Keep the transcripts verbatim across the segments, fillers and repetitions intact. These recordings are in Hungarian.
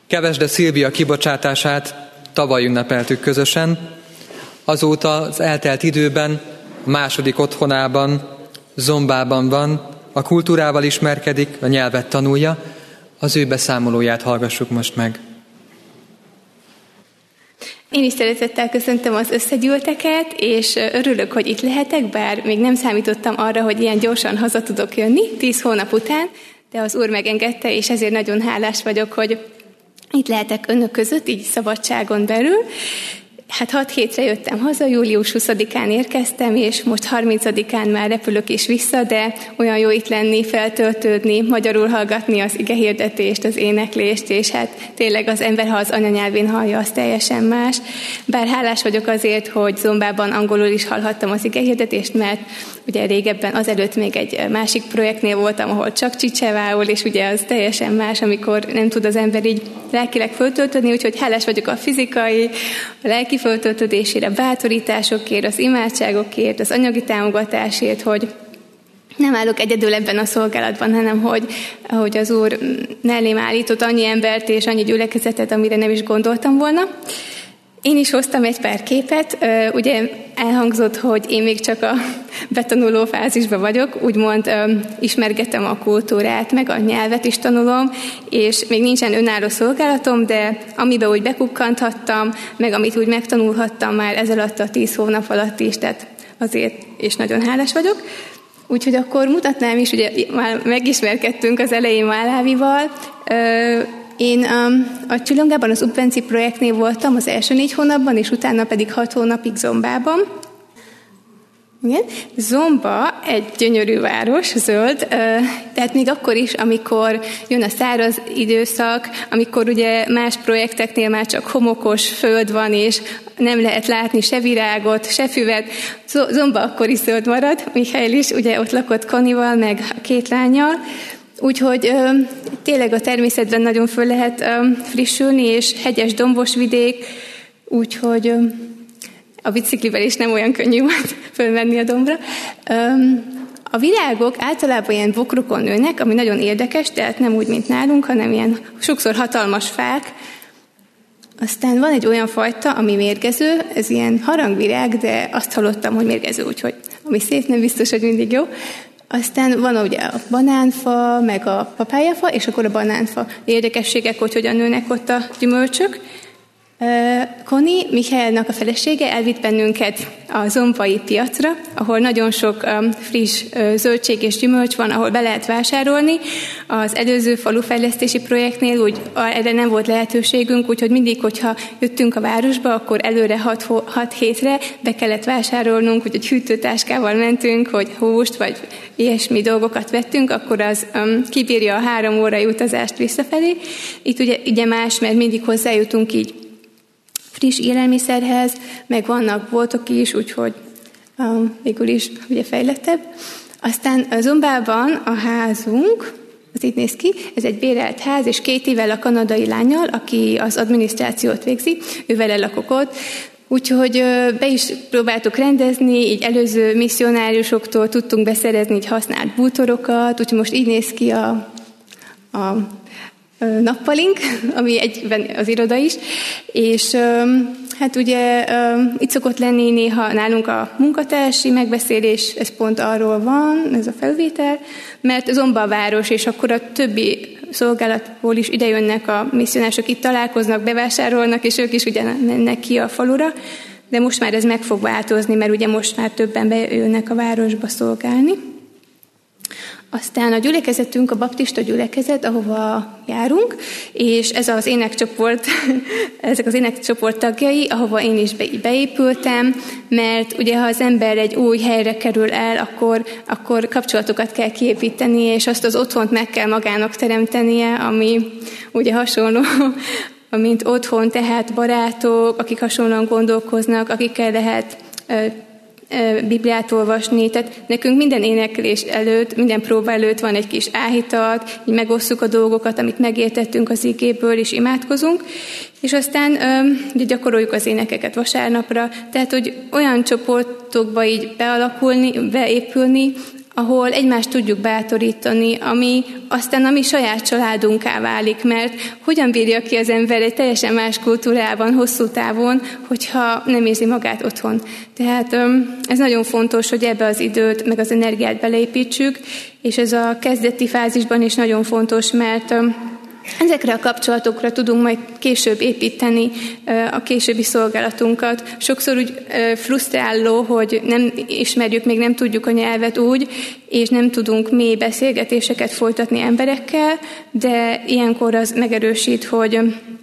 Kevesde Szilvia kibocsátását tavaly ünnepeltük közösen, azóta az eltelt időben a második otthonában, Zombában van, a kultúrával ismerkedik, a nyelvet tanulja, az ő beszámolóját hallgassuk most meg. Én is szeretettel köszöntöm az összegyűlteket, és örülök, hogy itt lehetek, bár még nem számítottam arra, hogy ilyen gyorsan haza tudok jönni, tíz hónap után, de az Úr megengedte, és ezért nagyon hálás vagyok, hogy itt lehetek önök között, így szabadságon belül. Hát hat hétre jöttem haza, július huszadikán érkeztem, és most harmincadikán már repülök is vissza, de olyan jó itt lenni, feltöltődni, magyarul hallgatni az igehirdetést, az éneklést, és hát tényleg az ember, ha az anyanyelvén hallja, az teljesen más. Bár hálás vagyok azért, hogy Zombában angolul is hallhattam az igehirdetést, mert ugye régebben azelőtt még egy másik projektnél voltam, ahol csak csicsevául, és ugye az teljesen más, amikor nem tud az ember így lelkileg föltöltődni, úgyhogy hálás vagyok a fizikai, a lelki föltöltődésére, bátorításokért, az imádságokért, az anyagi támogatásért, hogy nem állok egyedül ebben a szolgálatban, hanem hogy, hogy az Úr mellém állított annyi embert és annyi gyülekezetet, amire nem is gondoltam volna. Én is hoztam egy pár képet, ugye elhangzott, hogy én még csak a betanuló fázisban vagyok, úgymond ismergetem a kultúrát, meg a nyelvet is tanulom, és még nincsen önálló szolgálatom, de amiben úgy bekukkanthattam, meg amit úgy megtanulhattam már ez alatt a tíz hónap alatt is, tehát azért és nagyon hálás vagyok. Úgyhogy akkor mutatnám is, ugye már megismerkedtünk az elején Málávival. Én um, a Csillongában az Upvenci projektnél voltam az első négy hónapban, és utána pedig hat hónapig Zombában. Igen. Zomba egy gyönyörű város, zöld, tehát még akkor is, amikor jön a száraz időszak, amikor ugye más projekteknél már csak homokos föld van, és nem lehet látni se virágot, se füvet. Zomba akkor is zöld marad, Mihály is ugye ott lakott Konival, meg a két lánnyal. Úgyhogy ö, tényleg a természetben nagyon föl lehet ö, frissülni, és hegyes, dombos vidék, úgyhogy ö, a biciklivel is nem olyan könnyű volt fölmenni a dombra. Ö, a virágok általában ilyen bokrokon nőnek, ami nagyon érdekes, tehát nem úgy, mint nálunk, hanem ilyen sokszor hatalmas fák. Aztán van egy olyan fajta, ami mérgező, ez ilyen harangvirág, de azt hallottam, hogy mérgező, úgyhogy ami szép, nem biztos, hogy mindig jó. Aztán van ugye a banánfa, meg a papájafa, és akkor a banánfa érdekességek, hogy hogyan nőnek ott a gyümölcsök. Koni, Mihálynak a felesége elvitt bennünket a zombai piacra, ahol nagyon sok friss zöldség és gyümölcs van, ahol be lehet vásárolni. Az előző falufejlesztési projektnél úgy erre nem volt lehetőségünk, úgyhogy mindig, hogyha jöttünk a városba, akkor előre hat hétre be kellett vásárolnunk, úgyhogy hűtőtáskával mentünk, hogy húst vagy ilyesmi dolgokat vettünk, akkor az um, kibírja a három órai utazást visszafelé. Itt ugye, ugye más, mert mindig hozzájutunk így friss élelmiszerhez, meg vannak boltok is, úgyhogy um, végül is ugye fejlettebb. Aztán a Zombában a házunk, az így néz ki, ez egy bérelt ház, és két évvel a kanadai lánnyal, aki az adminisztrációt végzi, ővel lakok ott, úgyhogy be is próbáltuk rendezni, így előző misszionáriusoktól tudtunk beszerezni így használt bútorokat, úgyhogy most így néz ki a, a nappalink, ami egyben az iroda is, és hát ugye itt szokott lenni néha nálunk a munkatársi megbeszélés, ez pont arról van, ez a felvétel, mert Zomba a város, és akkor a többi szolgálatból is idejönnek a misszionások, itt találkoznak, bevásárolnak, és ők is ugye mennek ki a falura, de most már ez meg fog változni, mert ugye most már többen bejönnek a városba szolgálni. Aztán a gyülekezetünk a baptista gyülekezet, ahova járunk, és ez az énekcsoport, ezek az énekcsoport tagjai, ahova én is beépültem, mert ugye ha az ember egy új helyre kerül el, akkor, akkor kapcsolatokat kell kiépíteni, és azt az otthont meg kell magának teremtenie, ami ugye hasonló, mint otthon, tehát barátok, akik hasonlóan gondolkoznak, akikkel lehet Bibliát olvasni, tehát nekünk minden éneklés előtt, minden próba előtt van egy kis áhítat, így megosszuk a dolgokat, amit megértettünk az igéből, és imádkozunk, és aztán ugye gyakoroljuk az énekeket vasárnapra, tehát hogy olyan csoportokba így bealakulni, beépülni, ahol egymást tudjuk bátorítani, ami aztán a mi saját családunká válik, mert hogyan bírja ki az ember egy teljesen más kultúrában, hosszú távon, hogyha nem érzi magát otthon. Tehát ez nagyon fontos, hogy ebbe az időt, meg az energiát beleépítsük, és ez a kezdeti fázisban is nagyon fontos, mert ezekre a kapcsolatokra tudunk majd később építeni a későbbi szolgálatunkat. Sokszor úgy frusztráló, hogy nem ismerjük, még nem tudjuk a nyelvet úgy, és nem tudunk mély beszélgetéseket folytatni emberekkel, de ilyenkor az megerősít, hogy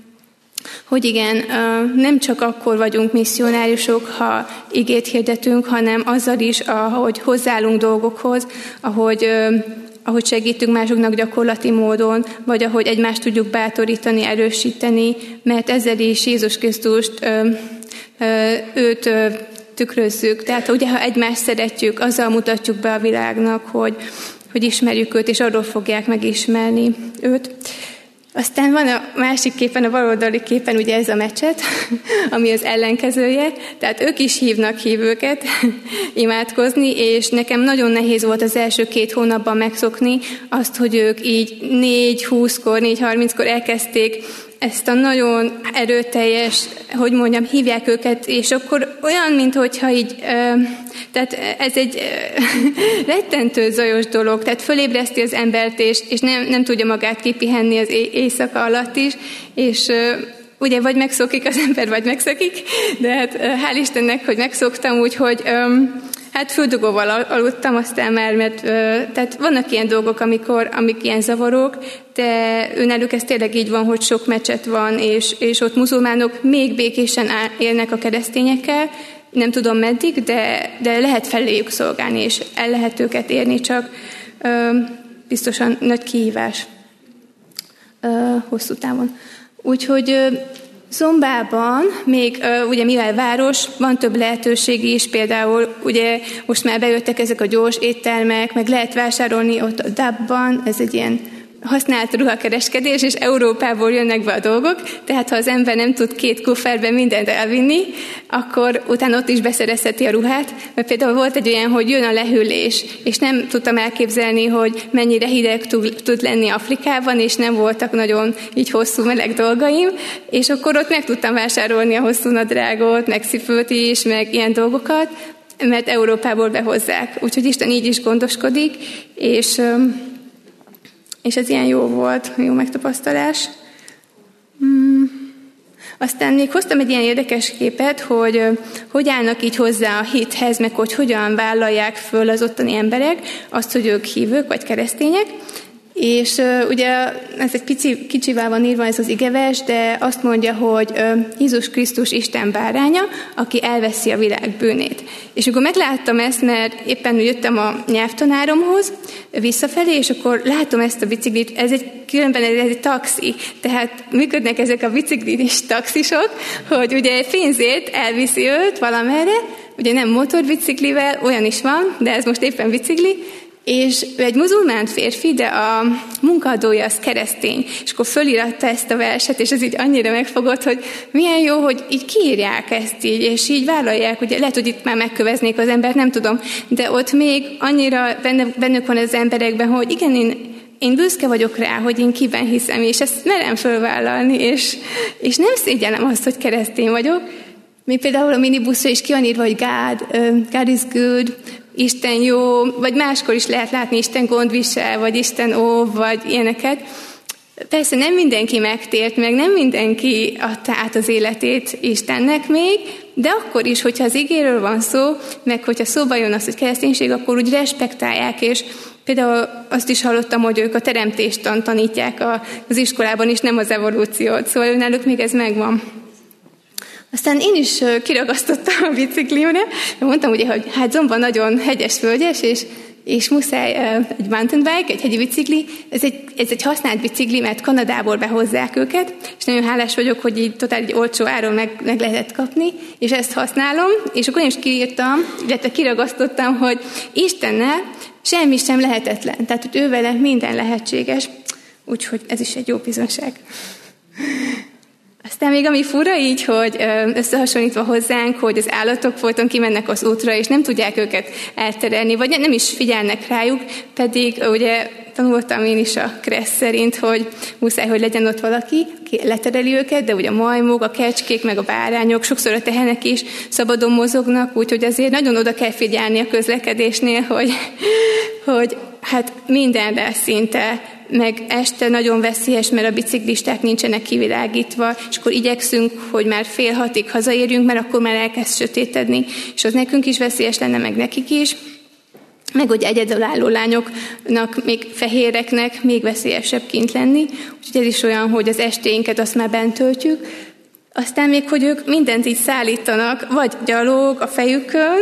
hogy igen, nem csak akkor vagyunk misszionáriusok, ha igét hirdetünk, hanem azzal is, ahogy hozzáállunk dolgokhoz, ahogy ahogy segítünk másoknak gyakorlati módon, vagy ahogy egymást tudjuk bátorítani, erősíteni, mert ezzel is Jézus Krisztust, ö, ö, őt ö, tükrözzük. Tehát ugye, ha egymást szeretjük, azzal mutatjuk be a világnak, hogy, hogy ismerjük őt, és arról fogják megismerni őt. Aztán van a másik képen, a baloldali képen ugye ez a mecset, ami az ellenkezője, tehát ők is hívnak hívőket imádkozni, és nekem nagyon nehéz volt az első két hónapban megszokni azt, hogy ők így négy-húszkor, négy-harminckor elkezdték ezt a nagyon erőteljes, hogy mondjam, hívják őket, és akkor olyan, minthogyha így, tehát ez egy rettentő zajos dolog, tehát fölébreszti az embert, és, és nem, nem tudja magát kipihenni az éjszaka alatt is, és ugye vagy megszokik az ember, vagy megszokik, de hát hál' Istennek, hogy megszoktam, úgyhogy hát földugóval aludtam aztán már, mert tehát vannak ilyen dolgok, amikor, amik ilyen zavarok, de őnelük ez tényleg így van, hogy sok mecset van, és, és ott muzulmánok még békésen élnek a keresztényekkel, nem tudom meddig, de, de lehet feléjük szolgálni, és el lehet őket érni, csak ö, biztosan nagy kihívás ö, hosszú távon. Úgyhogy ö, Zombában még, ugye mivel város, van több lehetőség is, például ugye most már bejöttek ezek a gyors éttermek, meg lehet vásárolni ott a dubban, ez egy ilyen használt ruhakereskedés, és Európából jönnek be a dolgok, tehát ha az ember nem tud két kufferben mindent elvinni, akkor utána ott is beszerezheti a ruhát, mert például volt egy olyan, hogy jön a lehűlés, és nem tudtam elképzelni, hogy mennyire hideg tud lenni Afrikában, és nem voltak nagyon így hosszú meleg dolgaim, és akkor ott meg tudtam vásárolni a hosszú nadrágot, meg cipőt is, meg ilyen dolgokat, mert Európából behozzák. Úgyhogy Isten így is gondoskodik, és és ez ilyen jó volt, jó megtapasztalás. Hmm. Aztán még hoztam egy ilyen érdekes képet, hogy hogy állnak így hozzá a hithez, meg hogy hogyan vállalják föl az ottani emberek azt, hogy ők hívők vagy keresztények. És uh, ugye ez egy pici, kicsivel van írva ez az igevers, de azt mondja, hogy uh, Jézus Krisztus Isten báránya, aki elveszi a világ bűnét. És akkor megláttam ezt, mert éppen jöttem a nyelvtanáromhoz visszafelé, és akkor látom ezt a biciklit, ez egy, különben ez egy taxi, tehát működnek ezek a biciklis taxisok, hogy ugye pénzét elviszi őt valamerre, ugye nem motorbiciklivel, olyan is van, de ez most éppen bicikli, és ő egy muzulmán férfi, de a munkaadója az keresztény, és akkor fölíratta ezt a verset, és ez így annyira megfogott, hogy milyen jó, hogy így kiírják ezt így, és így vállalják, ugye lehet, hogy itt már megköveznék az embert, nem tudom, de ott még annyira benne, bennük van az emberekben, hogy igen, én, én büszke vagyok rá, hogy én kiben hiszem, és ezt merem fölvállalni, és, és nem szégyellem azt, hogy keresztény vagyok. Még például a minibuszra is ki van írva, hogy God, uh, God is good, Isten jó, vagy máskor is lehet látni Isten gondvisel, vagy Isten óv, vagy ilyeneket. Persze nem mindenki megtért, meg nem mindenki adta át az életét Istennek még, de akkor is, hogyha az igéről van szó, meg hogyha szóba jön az, hogy kereszténység, akkor úgy respektálják, és például azt is hallottam, hogy ők a teremtéstant tanítják az iskolában is, nem az evolúciót, szóval náluk még ez megvan. Aztán én is kiragasztottam a biciklimre, mondtam ugye, hogy hát Zomba nagyon hegyes, völgyes, és, és muszáj egy mountain bike, egy hegyi bicikli, ez egy, ez egy használt bicikli, mert Kanadából behozzák őket, és nagyon hálás vagyok, hogy így totál egy olcsó áron meg, meg lehetett kapni, és ezt használom, és akkor én is kiírtam, illetve kiragasztottam, hogy Istennel semmi sem lehetetlen, tehát hogy ő vele minden lehetséges, úgyhogy ez is egy jó bizonság. Aztán Aztán még ami fura így, hogy összehasonlítva hozzánk, hogy az állatok folyton kimennek az útra, és nem tudják őket elterelni, vagy nem is figyelnek rájuk, pedig ugye tanultam én is a Kressz szerint, hogy muszáj, hogy legyen ott valaki, aki letereli őket, de ugye a majmok, a kecskék, meg a bárányok, sokszor a tehenek is szabadon mozognak, úgyhogy azért nagyon oda kell figyelni a közlekedésnél, hogy, hogy hát mindenre szinte, meg este nagyon veszélyes, mert a biciklisták nincsenek kivilágítva, és akkor igyekszünk, hogy már fél hatig hazaérjünk, mert akkor már elkezd sötétedni, és az nekünk is veszélyes lenne, meg nekik is. Meg hogy egyedülálló lányoknak, még fehéreknek még veszélyesebb kint lenni. Úgyhogy ez is olyan, hogy az estéinket azt már bent töltjük. Aztán még, hogy ők mindent így szállítanak, vagy gyalog a fejükön,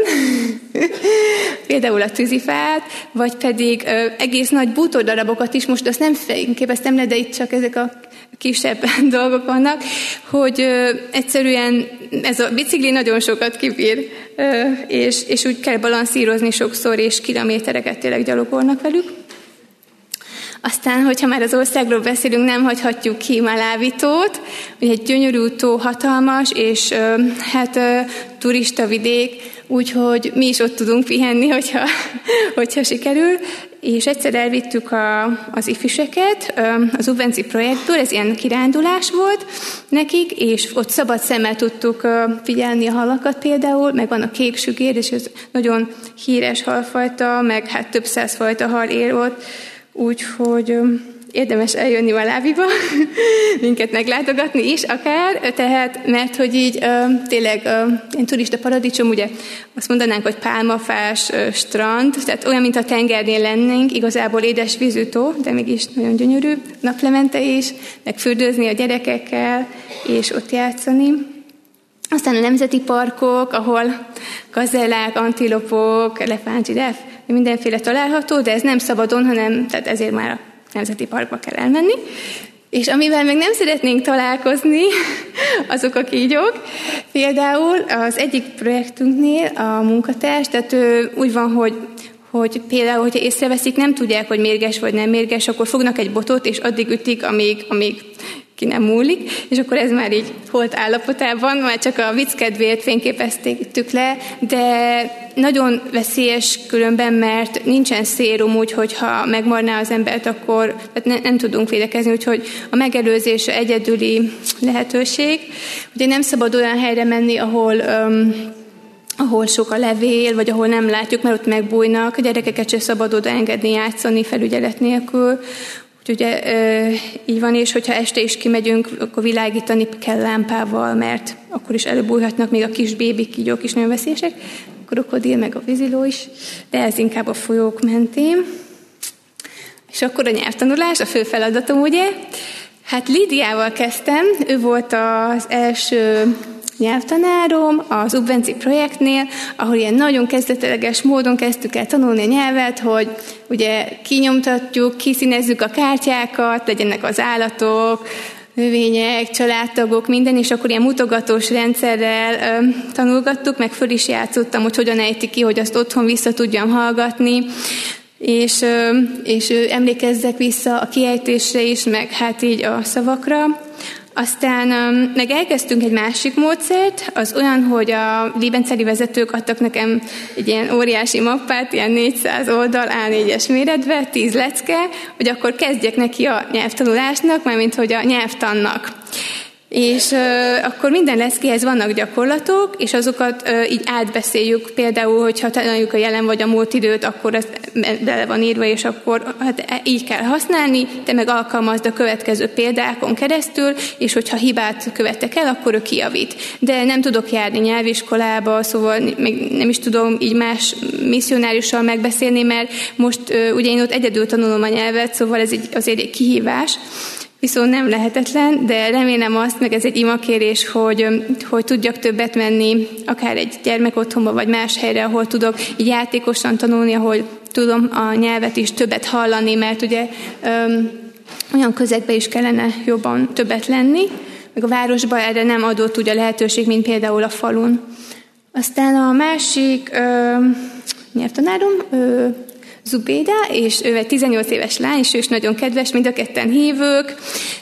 például a tűzifát, vagy pedig ö, egész nagy bútordarabokat is, most azt nem fényképeztem le, de itt csak ezek a kisebb dolgok vannak, hogy ö, egyszerűen ez a bicikli nagyon sokat kibír, ö, és, és úgy kell balanszírozni sokszor, és kilométereket tényleg gyalogolnak velük. Aztán, hogyha már az országról beszélünk, nem hagyhatjuk ki Malawitót, hogy egy gyönyörű tó, hatalmas, és ö, hát ö, turista vidék, úgyhogy mi is ott tudunk pihenni, hogyha, hogyha sikerül. És egyszer elvittük a, az ifjúseket ö, az Ubvenci projektből, ez ilyen kirándulás volt nekik, és ott szabad szemmel tudtuk ö, figyelni a halakat például, meg van a kék sügér, és ez nagyon híres halfajta, meg hát több száz fajta hal él ott, úgyhogy érdemes eljönni Malawiba, minket meglátogatni is akár, tehát, mert hogy így tényleg ilyen turista paradicsom, ugye azt mondanánk, hogy pálmafás strand, tehát olyan, mint a tengernél lennénk, igazából édes vízű tó, de mégis nagyon gyönyörű, naplemente is, meg fürdőzni a gyerekekkel, és ott játszani. Aztán a nemzeti parkok, ahol gazellák, antilopok, elefánt, zsiráf, mindenféle található, de ez nem szabadon, hanem tehát ezért már a nemzeti parkba kell elmenni. És amivel meg nem szeretnénk találkozni, azok a kígyók. Például az egyik projektünknél a munkatárs, tehát ő úgy van, hogy hogy például, hogyha észreveszik, nem tudják, hogy mérges vagy nem mérges, akkor fognak egy botot, és addig ütik, amíg, amíg ki nem múlik, és akkor ez már így holt állapotában, már csak a vicc kedvéért fényképeztük le, de nagyon veszélyes különben, mert nincsen szérum, úgyhogy ha megmarná az embert, akkor ne, nem tudunk védekezni, úgyhogy a megelőzés egyedüli lehetőség. Ugye nem szabad olyan helyre menni, ahol um, ahol sok a levél, vagy ahol nem látjuk, mert ott megbújnak, a gyerekeket sem szabad oda engedni játszani felügyelet nélkül. Úgyhogy ugye, e, így van, és hogyha este is kimegyünk, akkor világítani kell lámpával, mert akkor is előbújhatnak, még a kis bébi kígyók is nagyon veszélyesek, a krokodil, meg a víziló is, de ez inkább a folyók mentén. És akkor a nyelvtanulás, a fő feladatom, ugye? Hát Lídiával kezdtem, ő volt az első nyelvtanárom az Ubvenci projektnél, ahol ilyen nagyon kezdetleges módon kezdtük el tanulni a nyelvet, hogy ugye kinyomtatjuk, kiszínezzük a kártyákat, legyenek az állatok, növények, családtagok, minden, és akkor ilyen mutogatós rendszerrel ö, tanulgattuk, meg föl is játszottam, hogy hogyan ejti ki, hogy azt otthon vissza tudjam hallgatni, és, ö, és ö, emlékezzek vissza a kiejtésre is, meg hát így a szavakra. Aztán um, meg elkezdtünk egy másik módszert, az olyan, hogy a liebenceli vezetők adtak nekem egy ilyen óriási mappát, ilyen négyszáz oldal á négyes méretbe, tíz lecke, hogy akkor kezdjek neki a nyelvtanulásnak, mármint hogy a nyelvtannak. És uh, akkor minden leckéhez vannak gyakorlatok, és azokat uh, így átbeszéljük. Például, hogyha tanuljuk a jelen vagy a múlt időt, akkor ez bele van írva, és akkor hát így kell használni, te meg alkalmazd a következő példákon keresztül, és hogyha hibát követtek el, akkor ő kijavít. De nem tudok járni nyelviskolába, szóval még nem is tudom így más misszionáriussal megbeszélni, mert most uh, ugye én ott egyedül tanulom a nyelvet, szóval ez egy, azért egy kihívás. Viszont nem lehetetlen, de remélem azt, meg ez egy imakérés, hogy, hogy tudjak többet menni, akár egy gyermekotthonba, vagy más helyre, ahol tudok így játékosan tanulni, ahol tudom a nyelvet is többet hallani, mert ugye öm, olyan közegben is kellene jobban többet lenni, meg a városban erre nem adott ugye lehetőség, mint például a falun. Aztán a másik öm, nyelvtanárom, öm, Zubéda, és ő egy tizennyolc éves lány, és ő is nagyon kedves, mind a ketten hívők,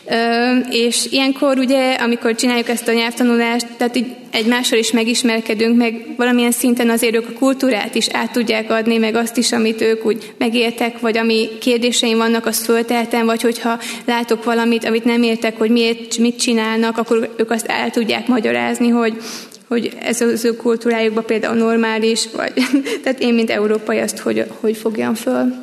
és ilyenkor ugye, amikor csináljuk ezt a nyelvtanulást, tehát így egymással is megismerkedünk, meg valamilyen szinten azért ők a kultúrát is át tudják adni, meg azt is, amit ők úgy megéltek, vagy ami kérdéseim vannak, azt fölteltem, vagy hogyha látok valamit, amit nem értek, hogy miért, mit csinálnak, akkor ők azt el tudják magyarázni, hogy hogy ez az ő kultúrájukban például normális, vagy tehát én, mint európai, azt hogy, hogy fogjam föl.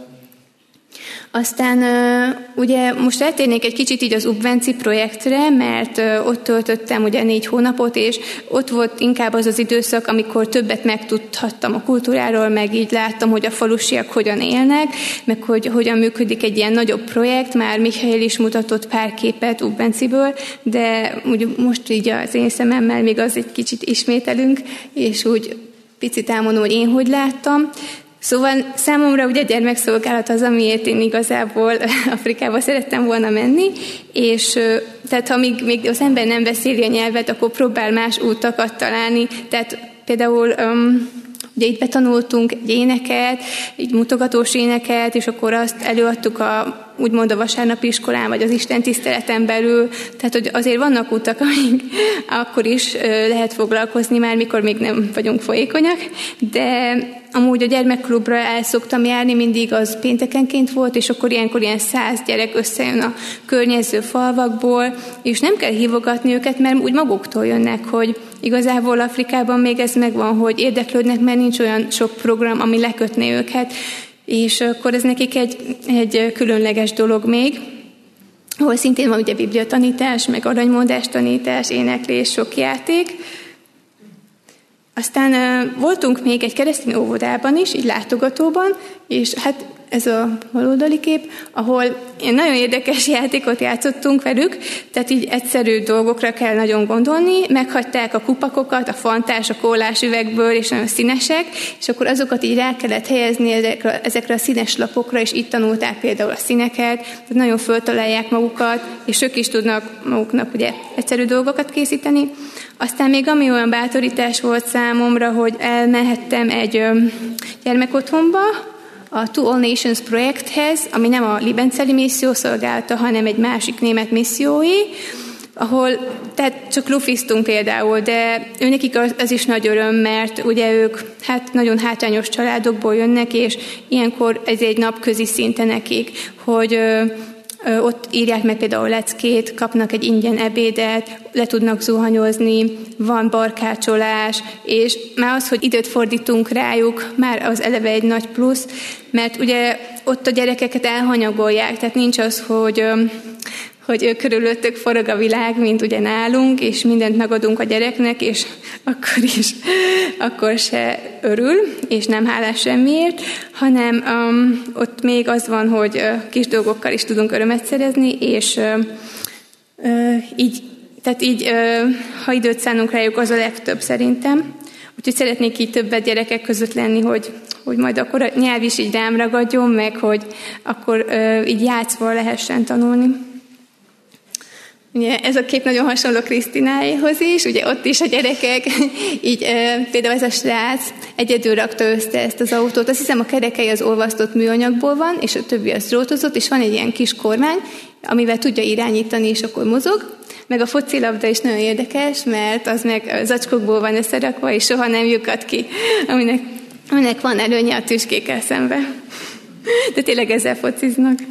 Aztán ugye most eltérnék egy kicsit így az Ubvenci projektre, mert ott töltöttem ugye négy hónapot, és ott volt inkább az az időszak, amikor többet megtudhattam a kultúráról, meg így láttam, hogy a falusiak hogyan élnek, meg hogy hogyan működik egy ilyen nagyobb projekt. Már Michael is mutatott pár képet Ubvenciből, de úgy most így az én szememmel még az egy kicsit ismételünk, és úgy picit elmondom, hogy én hogy láttam. Szóval számomra ugye a gyermekszolgálat az, amiért én igazából Afrikába szerettem volna menni, és tehát ha még, még az ember nem beszéli a nyelvet, akkor próbál más útakat találni, tehát például um, ugye itt betanultunk egy éneket, egy mutogatós éneket, és akkor azt előadtuk a úgymond a vasárnapi iskolán, vagy az Isten tiszteleten belül, tehát hogy azért vannak utak, amik akkor is lehet foglalkozni már, mikor még nem vagyunk folyékonyak, de amúgy a gyermekklubra el szoktam járni, mindig az péntekenként volt, és akkor ilyenkor ilyen száz gyerek összejön a környező falvakból, és nem kell hívogatni őket, mert úgy maguktól jönnek, hogy igazából Afrikában még ez megvan, hogy érdeklődnek, mert nincs olyan sok program, ami lekötné őket, és akkor ez nekik egy, egy különleges dolog még, ahol szintén van ugye bibliatanítás, meg aranymondás tanítás, éneklés, sok játék. Aztán uh, voltunk még egy keresztény óvodában is, így látogatóban, és hát ez a baloldali kép, ahol ilyen nagyon érdekes játékot játszottunk velük, tehát így egyszerű dolgokra kell nagyon gondolni, meghagyták a kupakokat, a fantás, a kólás üvegből, és nagyon színesek, és akkor azokat így rá kellett helyezni ezekre, ezekre a színes lapokra, és itt tanulták például a színeket, tehát nagyon föltalálják magukat, és ők is tudnak maguknak ugye egyszerű dolgokat készíteni. Aztán még ami olyan bátorítás volt számomra, hogy elmehettem egy ö, gyermekotthonba, a To All Nations projekthez, ami nem a Libenceli misszió szolgálta, hanem egy másik német missziói, ahol tehát csak lufiztunk például, de őnekik az, az is nagy öröm, mert ugye ők hát nagyon hátrányos családokból jönnek, és ilyenkor ez egy napközi szinte nekik, hogy ö, ö, ott írják meg például leckét, kapnak egy ingyen ebédet, le tudnak zuhanyozni, van barkácsolás, és már az, hogy időt fordítunk rájuk, már az eleve egy nagy plusz, mert ugye ott a gyerekeket elhanyagolják, tehát nincs az, hogy, hogy körülöttük forog a világ, mint ugye nálunk, és mindent megadunk a gyereknek, és akkor is, akkor se örül, és nem hálás semmiért, hanem um, ott még az van, hogy uh, kis dolgokkal is tudunk örömet szerezni, és uh, uh, így Tehát így, ha időt szánunk rájuk, az a legtöbb szerintem. Úgyhogy szeretnék így többet gyerekek között lenni, hogy, hogy majd akkor a nyelv is így rám ragadjon, meg hogy akkor így játszva lehessen tanulni. Ugye ez a kép nagyon hasonló Krisztináéhoz is, ugye ott is a gyerekek, így például ez a srác egyedül rakta össze ezt az autót. Azt hiszem a kerekei az olvasztott műanyagból van, és a többi az drótozott, és van egy ilyen kis kormány, amivel tudja irányítani, és akkor mozog. Meg a focilabda is nagyon érdekes, mert az meg zacskókból van összerakva, és soha nem lyukad ki, aminek, aminek van előnye a tüskékkel szembe. De tényleg ezzel fociznak.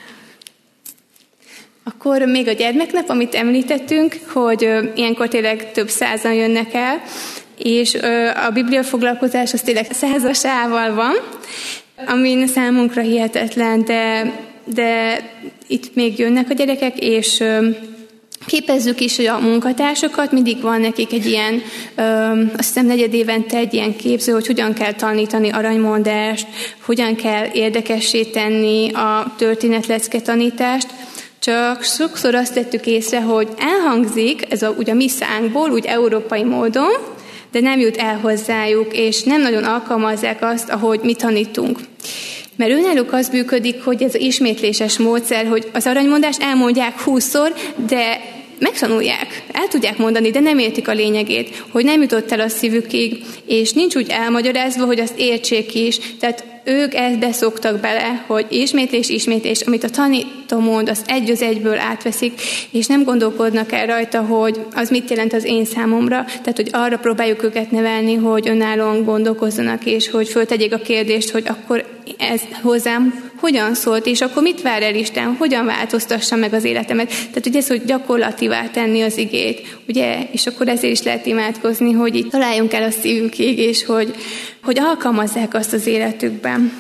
Akkor még a gyermeknap, amit említettünk, hogy ilyenkor tényleg több százan jönnek el, és a bibliafoglalkozás az tényleg százasával van, ami számunkra hihetetlen, de, de itt még jönnek a gyerekek, és képezzük is a munkatársakat, mindig van nekik egy ilyen, ö, azt hiszem negyed évente egy ilyen képző, hogy hogyan kell tanítani aranymondást, hogyan kell érdekessé tenni a történetlecke tanítást. Csak sokszor azt tettük észre, hogy elhangzik, ez a, ugye a mi szánkból, úgy európai módon, de nem jut el hozzájuk, és nem nagyon alkalmazzák azt, ahogy mi tanítunk. Mert őnáluk az működik, hogy ez az ismétléses módszer, hogy az aranymondást elmondják húszszor, de megtanulják, el tudják mondani, de nem értik a lényegét, hogy nem jutott el a szívükig, és nincs úgy elmagyarázva, hogy azt értsék is. Tehát ők ebbe szoktak bele, hogy ismétlés, ismétlés, amit a tanító mond, az egy az egyből átveszik, és nem gondolkodnak el rajta, hogy az mit jelent az én számomra. Tehát, hogy arra próbáljuk őket nevelni, hogy önállóan gondolkozzanak, és hogy föltegyék a kérdést, hogy akkor ez hozzám hogyan szólt, és akkor mit vár el Isten, hogyan változtassa meg az életemet. Tehát ugye ez, hogy gyakorlativá tenni az igét, ugye, és akkor ezért is lehet imádkozni, hogy itt találjunk el a szívükig, és hogy, hogy alkalmazzák azt az életükben.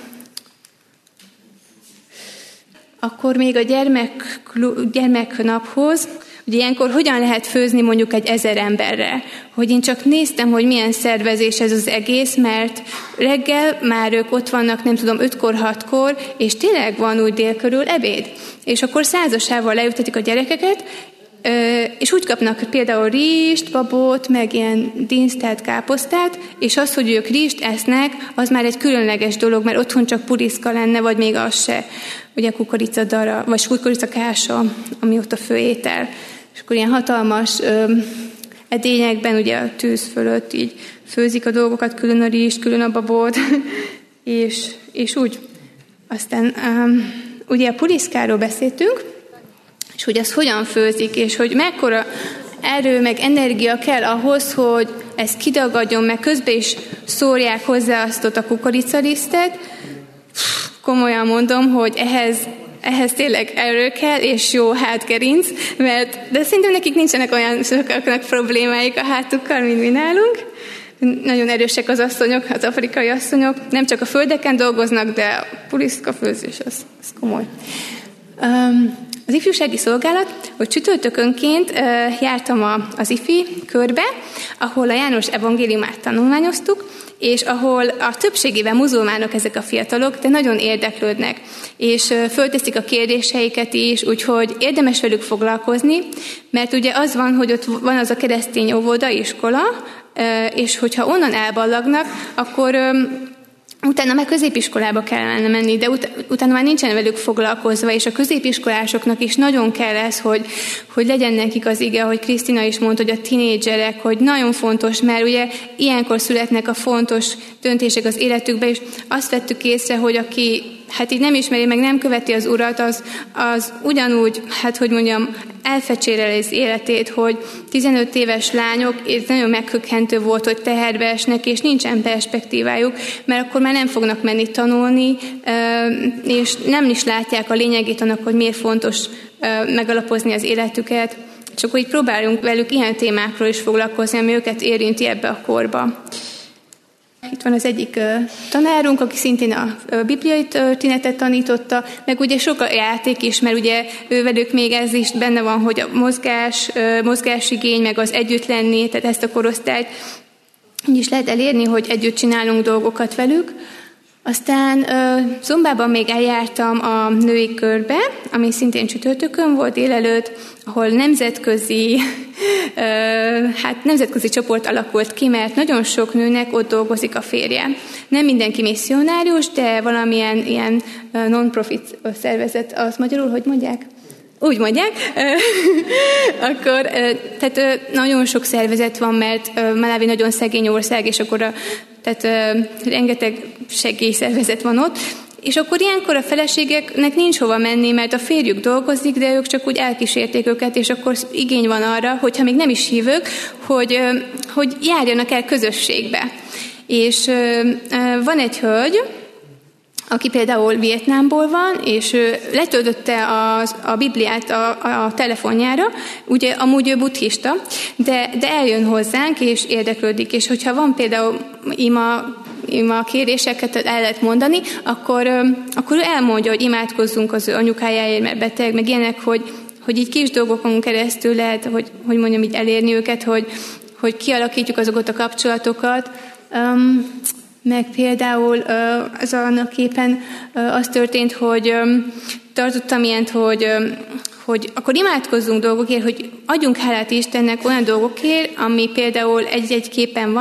Akkor még a gyermek, gyermeknaphoz, ugye ilyenkor hogyan lehet főzni mondjuk egy ezer emberre? Hogy én csak néztem, hogy milyen szervezés ez az egész, mert reggel már ők ott vannak, nem tudom, ötkor, hatkor, és tényleg van úgy dél körül ebéd. És akkor százasával leültetik a gyerekeket, és úgy kapnak például rizst, babot, meg ilyen dinsztát, káposztát, és az, hogy ők rizst esznek, az már egy különleges dolog, mert otthon csak puriszka lenne, vagy még az se. Ugye kukoricadara, vagy kukoricakása, ami ott a főétel. És akkor ilyen hatalmas ö, edényekben, ugye a tűz fölött így főzik a dolgokat, külön a rizst, külön a babot, és, és úgy. Aztán um, ugye a puriszkáról beszéltünk, és hogy ez hogyan főzik, és hogy mekkora erő, meg energia kell ahhoz, hogy ez kidagadjon, meg közben is szórják hozzá azt ott a kukoricalisztet. Komolyan mondom, hogy ehhez, ehhez tényleg erő kell, és jó hátgerinc, mert, de szerintem nekik nincsenek olyan sokaknak problémáik a hátukkal, mint mi nálunk. Nagyon erősek az asszonyok, az afrikai asszonyok, nem csak a földeken dolgoznak, de a puriszka főzés, az, az komoly. Um, Az ifjúsági szolgálat, hogy csütörtökönként uh, jártam a, az ifi körbe, ahol a János evangéliumát tanulmányoztuk, és ahol a többségében muzulmánok ezek a fiatalok, de nagyon érdeklődnek, és uh, fölteszik a kérdéseiket is, úgyhogy érdemes velük foglalkozni, mert ugye az van, hogy ott van az a keresztény óvoda, iskola, uh, és hogyha onnan elballagnak, akkor... Um, Utána már középiskolába kellene menni, de ut- utána már nincsen velük foglalkozva, és a középiskolásoknak is nagyon kell ez, hogy, hogy legyen nekik az ige, hogy Krisztina is mondta, hogy a tinédzserek, hogy nagyon fontos, mert ugye ilyenkor születnek a fontos döntések az életükbe, és azt vettük észre, hogy aki hát így nem ismeri, meg nem követi az Urat, az, az ugyanúgy, hát hogy mondjam, elfecsérel az életét, hogy tizenöt éves lányok, ez nagyon meghökkentő volt, hogy teherbe esnek, és nincsen perspektívájuk, mert akkor már nem fognak menni tanulni, és nem is látják a lényegét annak, hogy miért fontos megalapozni az életüket. Csak hogy próbáljunk velük ilyen témákról is foglalkozni, ami őket érinti ebbe a korba. Itt van az egyik uh, tanárunk, aki szintén a uh, bibliai történetet tanította, meg ugye sok a játék is, mert ugye ővelük még ez is benne van, hogy a mozgás, uh, mozgásigény, meg az együtt lenni, tehát ezt a korosztályt így is lehet elérni, hogy együtt csinálunk dolgokat velük. Aztán uh, Zombában még eljártam a női körbe, ami szintén csütörtökön volt délelőtt, ahol nemzetközi, uh, hát nemzetközi csoport alakult ki, mert nagyon sok nőnek ott dolgozik a férje. Nem mindenki misszionárius, de valamilyen ilyen uh, non-profit szervezet, az magyarul, hogy mondják? Úgy mondják, akkor tehát nagyon sok szervezet van, mert Malawi nagyon szegény ország, és akkor a, tehát rengeteg segélyszervezet van ott, és akkor ilyenkor a feleségeknek nincs hova menni, mert a férjük dolgozik, de ők csak úgy elkísérték őket, és akkor igény van arra, hogyha még nem is hívők, hogy, hogy járjanak el közösségbe. És van egy hölgy, aki például Vietnámból van, és letöltötte az, a Bibliát a, a telefonjára, ugye amúgy ő buddhista, de, de eljön hozzánk, és érdeklődik, és hogyha van például ima, ima kéréseket el lehet mondani, akkor, akkor ő elmondja, hogy imádkozzunk az ő anyukájáért, mert beteg, meg ilyenek, hogy, hogy így kis dolgokon keresztül lehet, hogy, hogy mondjam, így elérni őket, hogy, hogy kialakítjuk azokat a kapcsolatokat. Um, meg például az annak képen az történt, hogy tartottam ilyent, hogy, hogy akkor imádkozzunk dolgokért, hogy adjunk hálát Istennek olyan dolgokért, ami például egy-egy képen van,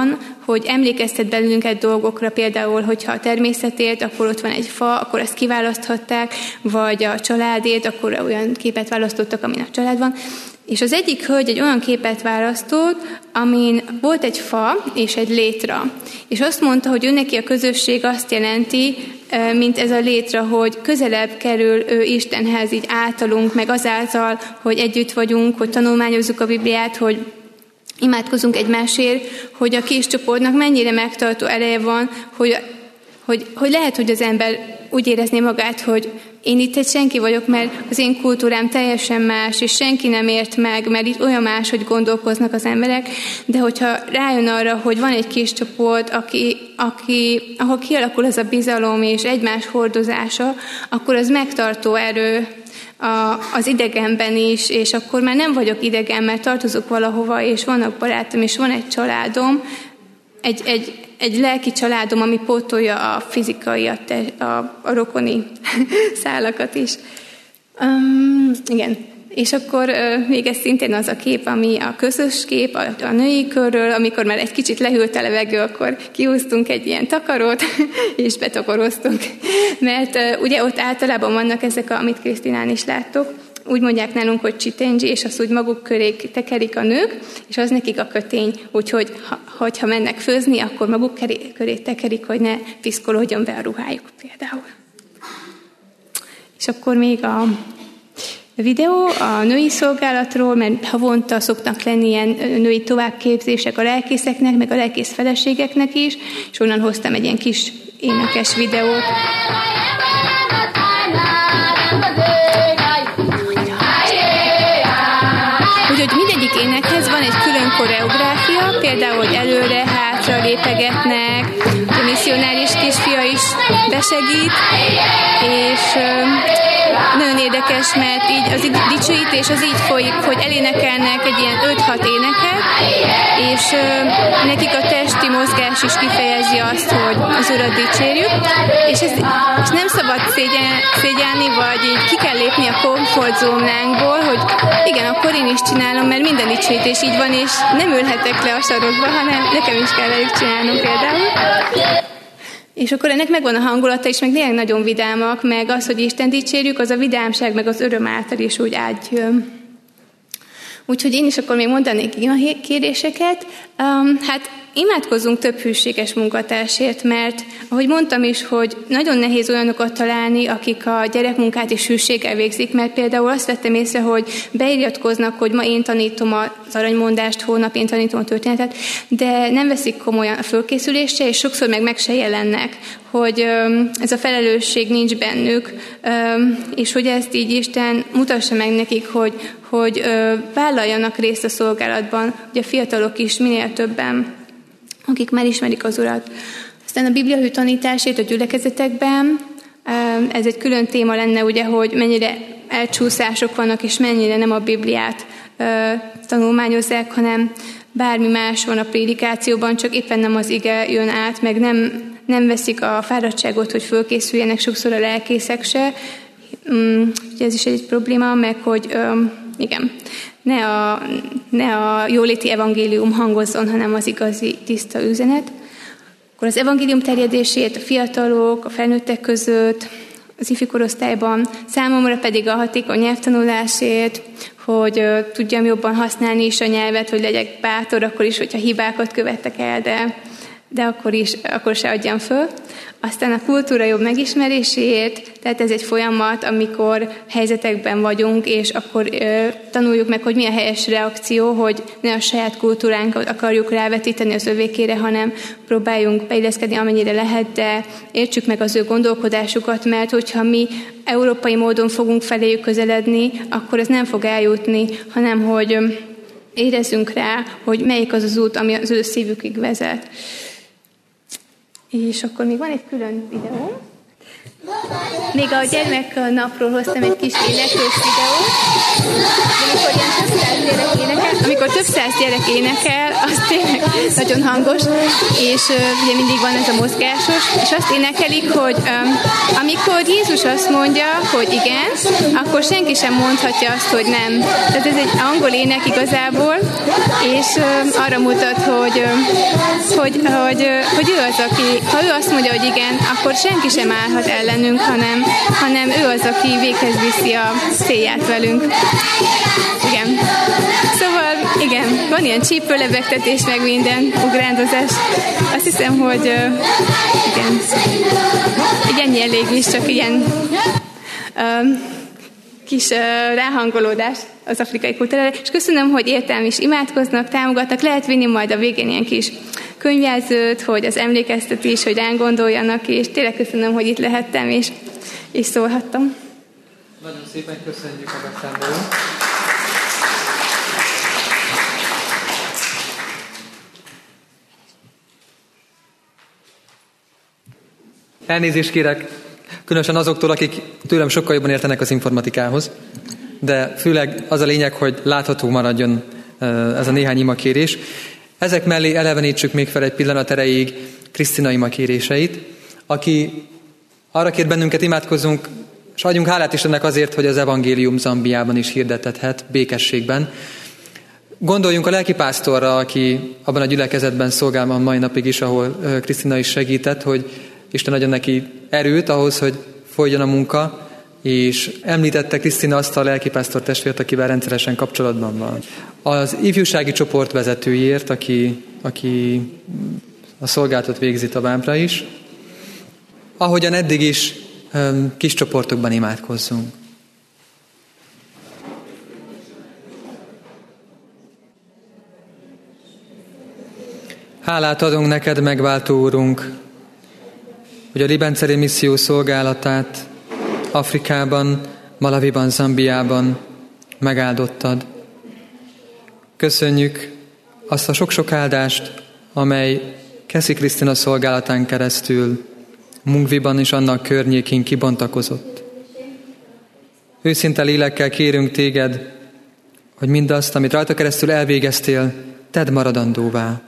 hogy emlékeztet bennünket dolgokra, például, hogyha a természetért, akkor ott van egy fa, akkor ezt kiválaszthatták, vagy a családért, akkor olyan képet választottak, amin a család van. És az egyik hölgy egy olyan képet választott, amin volt egy fa és egy létra. És azt mondta, hogy ő neki a közösség azt jelenti, mint ez a létra, hogy közelebb kerül ő Istenhez így általunk, meg azáltal, hogy együtt vagyunk, hogy tanulmányozzuk a Bibliát, hogy imádkozunk egymásért, hogy a kis csoportnak mennyire megtartó ereje van, hogy, hogy, hogy lehet, hogy az ember úgy érezné magát, hogy én itt egy senki vagyok, mert az én kultúrám teljesen más, és senki nem ért meg, mert itt olyan más, hogy gondolkoznak az emberek, de hogyha rájön arra, hogy van egy kis csoport, aki, aki, ahol kialakul az a bizalom és egymás hordozása, akkor az megtartó erő a, az idegenben is, és akkor már nem vagyok idegen, mert tartozok valahova, és vannak barátom, és van egy családom, egy, egy, egy lelki családom, ami pótolja a fizikai, a, te, a, a rokoni szálakat is. Um, igen. És akkor uh, még ez szintén az a kép, ami a közös kép, a, a női körről, amikor már egy kicsit lehűlt a levegő, akkor kihúztunk egy ilyen takarót, és betakaroztunk. Mert uh, ugye ott általában vannak ezek, a, amit Krisztinán is láttok, úgy mondják nálunk, hogy csitendzsi, és azt úgy maguk köré tekerik a nők, és az nekik a kötény, úgyhogy ha, hogyha mennek főzni, akkor maguk köré, köré tekerik, hogy ne piszkolódjon be a ruhájuk például. És akkor még a videó a női szolgálatról, mert havonta szoktak lenni ilyen női továbbképzések a lelkészeknek, meg a lelkész feleségeknek is, és onnan hoztam egy ilyen kis énekes videót. Úgyhogy mindegyik énekhez van egy külön koreográfia, például, hogy előre, hátra lépegetnek, a misszionáris kisfia is besegít, és nagyon érdekes, mert így az dicsőítés az így folyik, hogy elénekelnek egy ilyen öt-hat éneket, és nekik a testi mozgás is kifejezi azt, hogy az Urat dicsérjük, és, ez, és nem szabad szégyen, szégyelni, vagy így ki kell lépni a komfortzónánkból, hogy igen, akkor én is csinálom, mert minden dicsőítés így van, és nem ülhetek le a sarokba, hanem nekem is kell velük csinálnom például. És akkor ennek megvan a hangulata is, meg néha nagyon vidámak, meg az, hogy Isten dicsérjük, az a vidámság, meg az öröm által is úgy átjön. Úgyhogy én is akkor még mondanék kéréseket. Um, hát imádkozzunk több hűséges munkatársért, mert ahogy mondtam is, hogy nagyon nehéz olyanokat találni, akik a gyerekmunkát is hűséggel végzik, mert például azt vettem észre, hogy beiratkoznak, hogy ma én tanítom az aranymondást, holnap én tanítom a történetet, de nem veszik komolyan a fölkészülésre, és sokszor meg meg se jelennek, hogy ez a felelősség nincs bennük, és hogy ezt így Isten mutassa meg nekik, hogy, hogy vállaljanak részt a szolgálatban, hogy a fiatalok is minél többen, akik már ismerik az Urat. Aztán a bibliahű tanításért a gyülekezetekben, ez egy külön téma lenne, ugye, hogy mennyire elcsúszások vannak, és mennyire nem a Bibliát tanulmányozzák, hanem bármi más van a prédikációban, csak éppen nem az ige jön át, meg nem, nem veszik a fáradtságot, hogy fölkészüljenek sokszor a lelkészek se. Ez is egy probléma, meg hogy igen, ne a, ne a jóléti evangélium hangozzon, hanem az igazi tiszta üzenet. Akkor az evangélium terjedését a fiatalok, a felnőttek között, az ifi korosztályban, számomra pedig a hatékony nyelvtanulásért, hogy uh, tudjam jobban használni is a nyelvet, hogy legyek bátor, akkor is, hogyha hibákat követtek el, de, de akkor is, akkor se adjam föl. Aztán a kultúra jobb megismeréséért, tehát ez egy folyamat, amikor helyzetekben vagyunk, és akkor ö, tanuljuk meg, hogy mi a helyes reakció, hogy ne a saját kultúránkat akarjuk rávetíteni az övékére, hanem próbáljunk beilleszkedni amennyire lehet, de értsük meg az ő gondolkodásukat, mert hogyha mi európai módon fogunk feléjük közeledni, akkor ez nem fog eljutni, hanem hogy ö, érezzünk rá, hogy melyik az az út, ami az ő szívükig vezet. És akkor még van egy külön videó. Még a gyermeknapról hoztam egy kis éneklős videót, amikor ilyen több száz gyerek énekel, amikor több száz gyerek énekel, az tényleg nagyon hangos, és ugye mindig van ez a mozgásos, és azt énekelik, hogy um, amikor Jézus azt mondja, hogy igen, akkor senki sem mondhatja azt, hogy nem. Tehát ez egy angol ének igazából, és um, arra mutat, hogy, um, hogy, hogy, hogy ő az, aki, ha ő azt mondja, hogy igen, akkor senki sem állhat ellenünk, hanem, hanem ő az, aki véghez viszi a célját velünk. Igen. Szóval, igen, van ilyen csípőlebegtetés, meg minden ugrándozás. Azt hiszem, hogy uh, igen, így ennyi elég is, csak ilyen uh, kis uh, ráhangolódás az afrikai kultúrára. És köszönöm, hogy értelem is imádkoznak, támogatnak. Lehet vinni majd a végén ilyen kis könyvjelzőt, hogy az emlékeztetés, hogy ránk gondoljanak, és tényleg köszönöm, hogy itt lehettem, és, és szólhattam. Nagyon szépen köszönjük a beszámolót. Elnézést kérek, különösen azoktól, akik tőlem sokkal jobban értenek az informatikához, de főleg az a lényeg, hogy látható maradjon ez a néhány imakérés. Ezek mellé elevenítsük még fel egy pillanat erejéig Krisztina imakéréseit, aki arra kér bennünket, imádkozzunk, és adjunk hálát Istennek azért, hogy az evangélium Zambiában is hirdethethet, békességben. Gondoljunk a lelkipásztorra, aki abban a gyülekezetben szolgál a mai napig is, ahol Krisztina is segített, hogy Isten adjon neki erőt ahhoz, hogy folyjon a munka, és említette Krisztina azt a lelkipásztor testvért, akivel rendszeresen kapcsolatban van. Az ifjúsági csoport vezetőjért, aki, aki a szolgálatot végzi továbbra is. Ahogyan eddig is, kis csoportokban imádkozzunk. Hálát adunk neked, megváltó Úrunk, hogy a Libenceri misszió szolgálatát Afrikában, Malawiban, Zambiában megáldottad. Köszönjük azt a sok-sok áldást, amely Keszi Krisztina szolgálatán keresztül Mungviban és annak környékén kibontakozott. Őszinte lélekkel kérünk téged, hogy mindazt, amit rajta keresztül elvégeztél, tedd maradandóvá.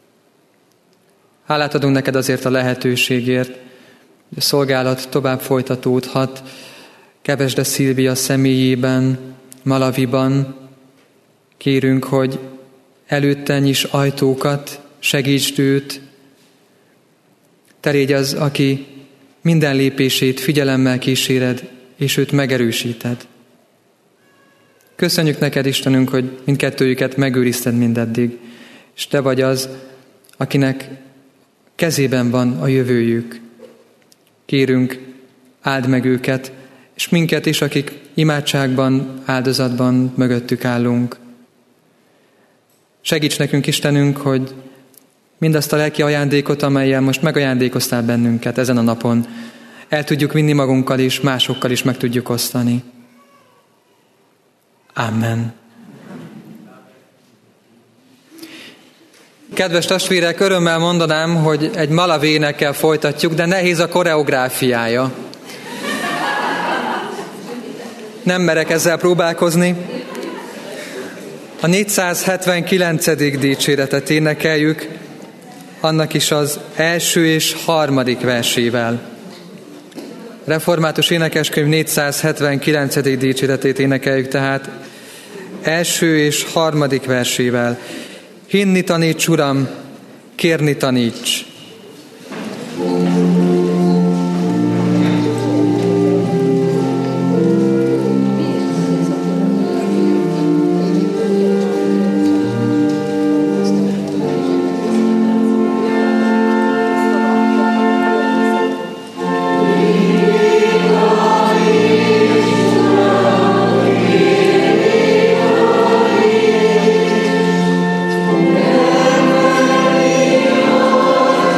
Hálát adunk neked azért a lehetőségért, hogy a szolgálat tovább folytatódhat Kevesde Szilvia személyében, Malawiban. Kérünk, hogy előtte nyis ajtókat, segítsd őt. Te légy az, aki minden lépését figyelemmel kíséred, és őt megerősíted. Köszönjük neked, Istenünk, hogy mindkettőjüket megőrizted mindeddig, és te vagy az, akinek kezében van a jövőjük. Kérünk, áld meg őket, és minket is, akik imádságban, áldozatban mögöttük állunk. Segíts nekünk, Istenünk, hogy mindazt a lelki ajándékot, amellyel most megajándékoztál bennünket ezen a napon, el tudjuk vinni magunkkal is, másokkal is meg tudjuk osztani. Amen. Kedves testvérek, örömmel mondanám, hogy egy malawi énekkel folytatjuk, de nehéz a koreográfiája. Nem merek ezzel próbálkozni. A négyszázhetvenkilencedik dicséretet énekeljük, annak is az első és harmadik versével. Református énekeskönyv négyszázhetvenkilencedik dicséretét énekeljük tehát első és harmadik versével. Hinni taníts, Uram, kérni taníts. Yeah.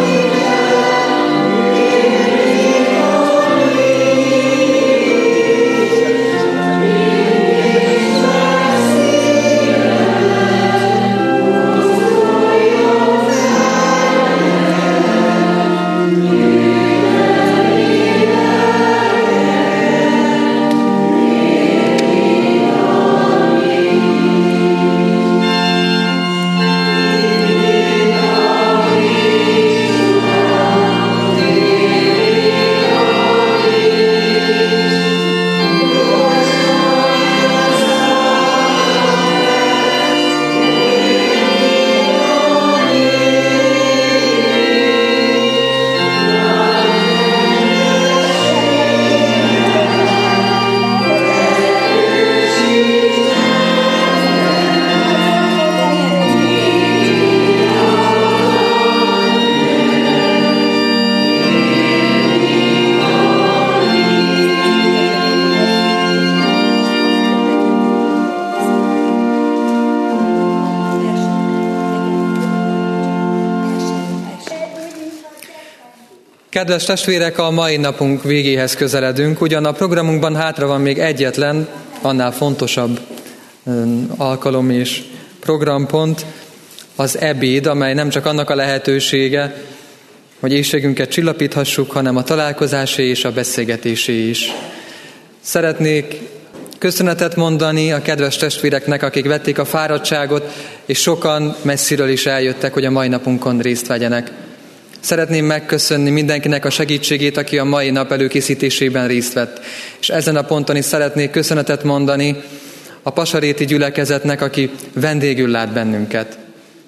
Kedves testvérek, a mai napunk végéhez közeledünk, ugyan a programunkban hátra van még egyetlen, annál fontosabb alkalom és programpont, az ebéd, amely nem csak annak a lehetősége, hogy éhségünket csillapíthassuk, hanem a találkozásé és a beszélgetésé is. Szeretnék köszönetet mondani a kedves testvéreknek, akik vették a fáradtságot, és sokan messziről is eljöttek, hogy a mai napunkon részt vegyenek. Szeretném megköszönni mindenkinek a segítségét, aki a mai nap előkészítésében részt vett. És ezen a ponton is szeretnék köszönetet mondani a pasaréti gyülekezetnek, aki vendégül lát bennünket.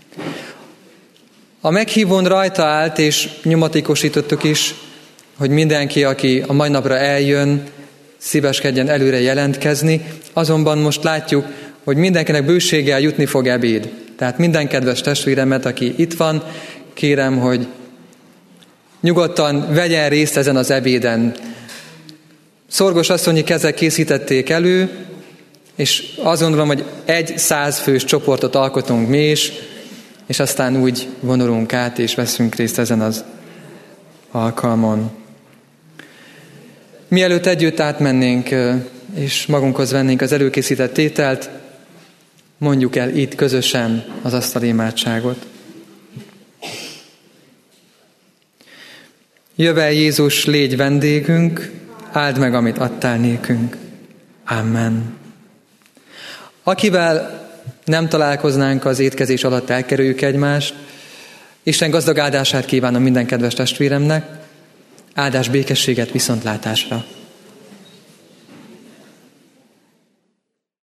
A meghívón rajta állt, és nyomatékosítottuk is, hogy mindenki, aki a mai napra eljön, szíveskedjen előre jelentkezni, azonban most látjuk, hogy mindenkinek bőséggel jutni fog ebéd. Tehát minden kedves testvéremet, aki itt van, kérem, hogy nyugodtan vegyen részt ezen az ebéden. Szorgos asszonyi kezek készítették elő, és azt gondolom, hogy egy százfős csoportot alkotunk mi is, és aztán úgy vonulunk át, és veszünk részt ezen az alkalmon. Mielőtt együtt átmennénk, és magunkhoz vennénk az előkészített ételt, mondjuk el itt közösen az asztali imádságot. Jövel Jézus, légy vendégünk, áld meg, amit adtál nékünk. Amen. Akivel nem találkoznánk az étkezés alatt, elkerüljük egymást. Isten gazdag áldását kívánom minden kedves testvéremnek, áldás, békességet, viszontlátásra.